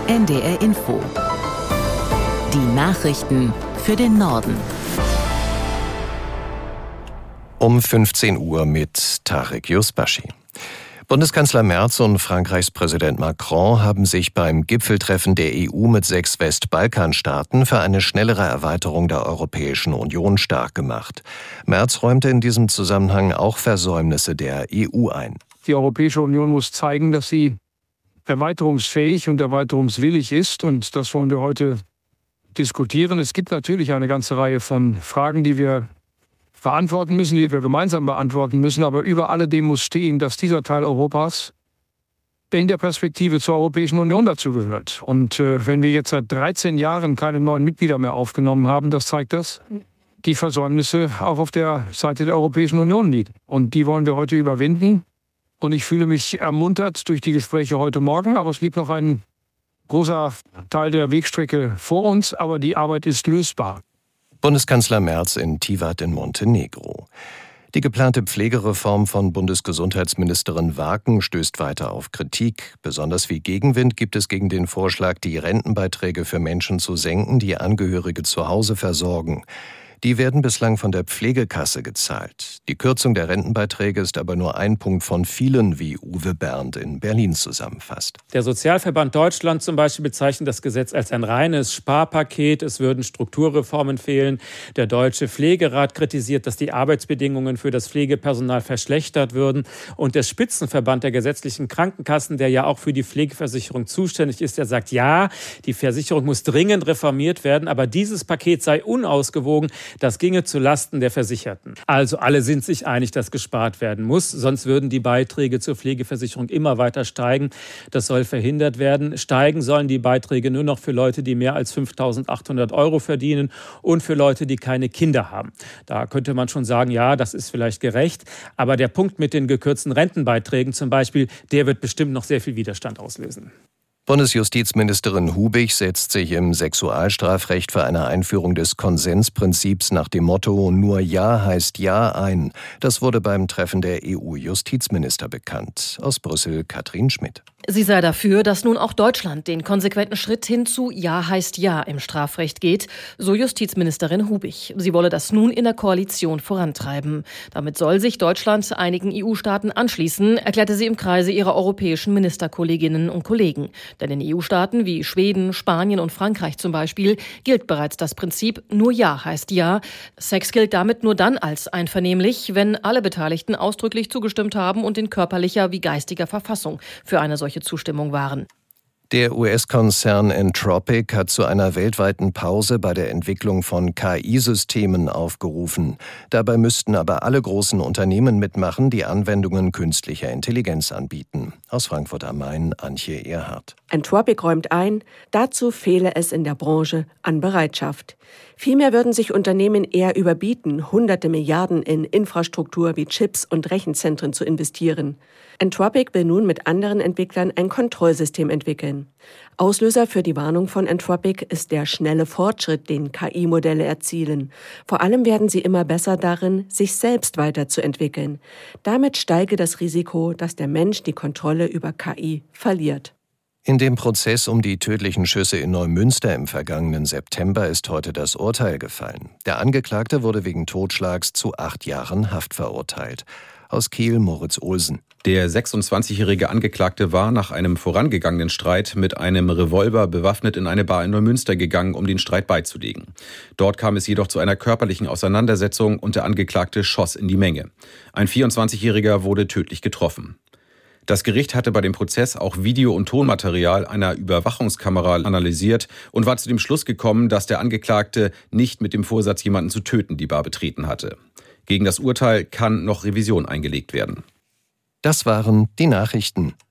NDR Info. Die Nachrichten für den Norden. Um 15 Uhr mit Tarek Yusbashi. Bundeskanzler Merz und Frankreichs Präsident Macron haben sich beim Gipfeltreffen der EU mit 6 Westbalkanstaaten für eine schnellere Erweiterung der Europäischen Union stark gemacht. Merz räumte in diesem Zusammenhang auch Versäumnisse der EU ein. Die Europäische Union muss zeigen, dass sie erweiterungsfähig und erweiterungswillig ist. Und das wollen wir heute diskutieren. Es gibt natürlich eine ganze Reihe von Fragen, die wir beantworten müssen, die wir gemeinsam beantworten müssen. Aber über alledem muss stehen, dass dieser Teil Europas in der Perspektive zur Europäischen Union dazu gehört. Und wenn wir jetzt seit 13 Jahren keine neuen Mitglieder mehr aufgenommen haben, das zeigt, dass die Versäumnisse auch auf der Seite der Europäischen Union liegen. Und die wollen wir heute überwinden. Und ich fühle mich ermuntert durch die Gespräche heute Morgen. Aber es gibt noch ein großer Teil der Wegstrecke vor uns. Aber die Arbeit ist lösbar. Bundeskanzler Merz in Tivat in Montenegro. Die geplante Pflegereform von Bundesgesundheitsministerin Waaken stößt weiter auf Kritik. Besonders viel Gegenwind gibt es gegen den Vorschlag, die Rentenbeiträge für Menschen zu senken, die Angehörige zu Hause versorgen. Die werden bislang von der Pflegekasse gezahlt. Die Kürzung der Rentenbeiträge ist aber nur ein Punkt von vielen, wie Uwe Bernd in Berlin zusammenfasst. Der Sozialverband Deutschland zum Beispiel bezeichnet das Gesetz als ein reines Sparpaket. Es würden Strukturreformen fehlen. Der Deutsche Pflegerat kritisiert, dass die Arbeitsbedingungen für das Pflegepersonal verschlechtert würden. Und der Spitzenverband der gesetzlichen Krankenkassen, der ja auch für die Pflegeversicherung zuständig ist, der sagt, ja, die Versicherung muss dringend reformiert werden, aber dieses Paket sei unausgewogen. Das ginge zulasten der Versicherten. Also alle sind sich einig, dass gespart werden muss. Sonst würden die Beiträge zur Pflegeversicherung immer weiter steigen. Das soll verhindert werden. Steigen sollen die Beiträge nur noch für Leute, die mehr als 5.800 € verdienen und für Leute, die keine Kinder haben. Da könnte man schon sagen, ja, das ist vielleicht gerecht. Aber der Punkt mit den gekürzten Rentenbeiträgen zum Beispiel, der wird bestimmt noch sehr viel Widerstand auslösen. Bundesjustizministerin Hubig setzt sich im Sexualstrafrecht für eine Einführung des Konsensprinzips nach dem Motto »Nur Ja heißt Ja« ein. Das wurde beim Treffen der EU-Justizminister bekannt. Aus Brüssel Katrin Schmidt. Sie sei dafür, dass nun auch Deutschland den konsequenten Schritt hin zu Ja heißt Ja im Strafrecht geht, so Justizministerin Hubig. Sie wolle das nun in der Koalition vorantreiben. Damit soll sich Deutschland einigen EU-Staaten anschließen, erklärte sie im Kreise ihrer europäischen Ministerkolleginnen und Kollegen. Denn in EU-Staaten wie Schweden, Spanien und Frankreich zum Beispiel gilt bereits das Prinzip Nur Ja heißt Ja. Sex gilt damit nur dann als einvernehmlich, wenn alle Beteiligten ausdrücklich zugestimmt haben und in körperlicher wie geistiger Verfassung für eine solche Zustimmung waren. Der US-Konzern Anthropic hat zu einer weltweiten Pause bei der Entwicklung von KI-Systemen aufgerufen. Dabei müssten aber alle großen Unternehmen mitmachen, die Anwendungen künstlicher Intelligenz anbieten. Aus Frankfurt am Main, Antje Erhardt. Anthropic räumt ein, dazu fehle es in der Branche an Bereitschaft. Vielmehr würden sich Unternehmen eher überbieten, hunderte Milliarden in Infrastruktur wie Chips und Rechenzentren zu investieren. Anthropic will nun mit anderen Entwicklern ein Kontrollsystem entwickeln. Auslöser für die Warnung von Anthropic ist der schnelle Fortschritt, den KI-Modelle erzielen. Vor allem werden sie immer besser darin, sich selbst weiterzuentwickeln. Damit steige das Risiko, dass der Mensch die Kontrolle über KI verliert. In dem Prozess um die tödlichen Schüsse in Neumünster im vergangenen September ist heute das Urteil gefallen. Der Angeklagte wurde wegen Totschlags zu 8 Jahren Haft verurteilt. Aus Kiel Moritz Olsen. Der 26-jährige Angeklagte war nach einem vorangegangenen Streit mit einem Revolver bewaffnet in eine Bar in Neumünster gegangen, um den Streit beizulegen. Dort kam es jedoch zu einer körperlichen Auseinandersetzung und der Angeklagte schoss in die Menge. Ein 24-jähriger wurde tödlich getroffen. Das Gericht hatte bei dem Prozess auch Video- und Tonmaterial einer Überwachungskamera analysiert und war zu dem Schluss gekommen, dass der Angeklagte nicht mit dem Vorsatz, jemanden zu töten, die Bar betreten hatte. Gegen das Urteil kann noch Revision eingelegt werden. Das waren die Nachrichten.